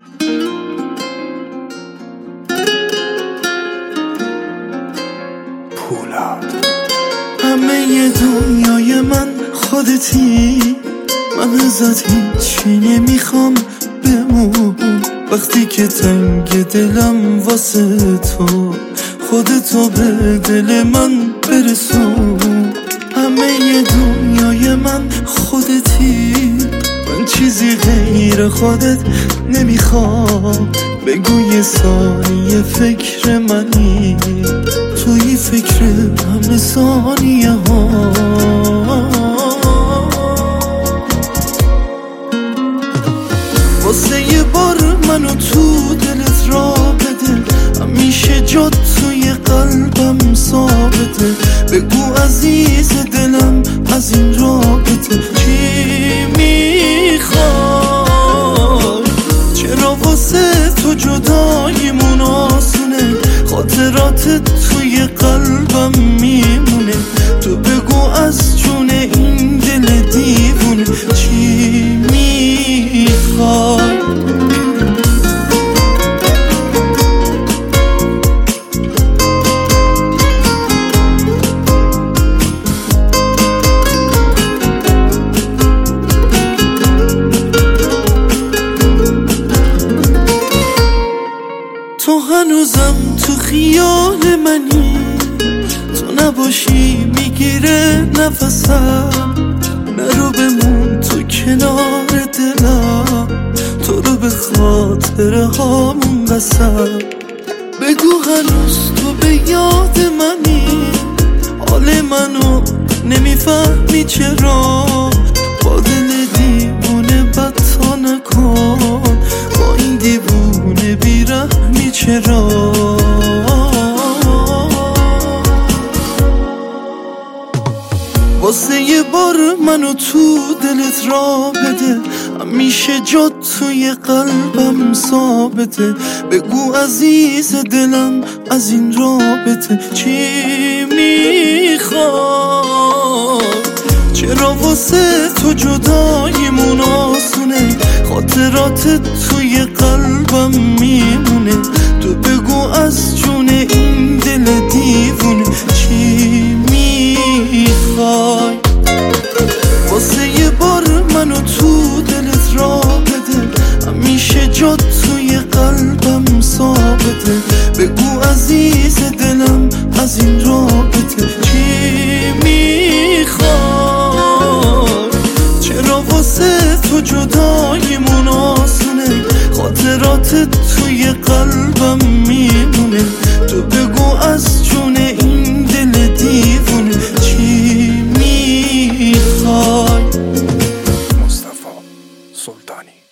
همه دنیای من خودتی، من ازت هیچی نمیخوام بمون. وقتی که تنگ دلم واسه تو، خودتو به دل من برسون. همه دنیای من خودتی، من چیزی غیر خودت نمیخوام. بگو یه ثانیه فکر منی، توی فکر همه ثانیه ها. واسه یه بار منو تو دلت را بده، همیشه جات توی قلبم ثابته. بگو عزیز دلم از این رابطه چی میخوای؟ چرا واسه تو جداییمون آسونه، خاطرات توی قلبم میمونه. تو بگو از جون این دل دیوونه چی میخوای؟ تو هنوزم تو خیال منی، تو نباشی میگیره نفسم. نرو بمون تو کنار دلم، تو رو به خاطره هامون بسم. بگو هنوز تو به یاد منی، حال منو نمیفهمی چرا. با دل دیوونه بد تا نکن، با این دیوونه بیرحمی چرا. واسه یه بار منو تو دلت را بده، همیشه جات توی قلبم ثابته. بگو عزیز دلم از این رابطه چی میخوای؟ چرا واسه تو جداییمون آسونه، خاطرات توی قلبم میمونه. تو بگو از جون این دل دیوونه چی میخوای؟ واسه یه بار منو تو دلت را بده، همیشه جات توی قلبم ثابته. بگو عزیز دلم از این رابطه چی میخوای؟ چرا واسه تو جداییمون آسونه، خاطرات توی قلبم میمونه. تو بگو از جون این دل دیوونه چی میخوای؟ مصطفی سلطانی.